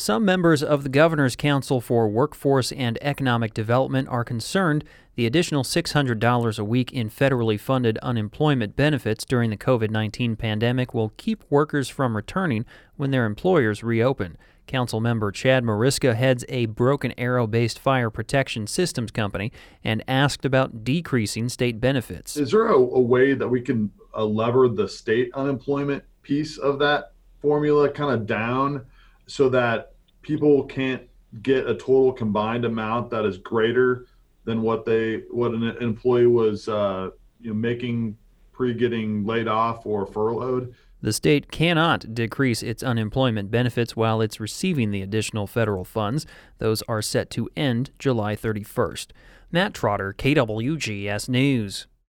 Some members of the Governor's Council for Workforce and Economic Development are concerned the additional $600 a week in federally funded unemployment benefits during the COVID-19 pandemic will keep workers from returning when their employers reopen. Council member Chad Mariska heads a Broken Arrow-based fire protection systems company and asked about decreasing state benefits. Is there a way that we can lever the state unemployment piece of that formula kind of down so that people can't get a total combined amount that is greater than what an employee was making pre getting laid off or furloughed? The state cannot decrease its unemployment benefits while it's receiving the additional federal funds. Those are set to end July 31st. Matt Trotter, KWGS News.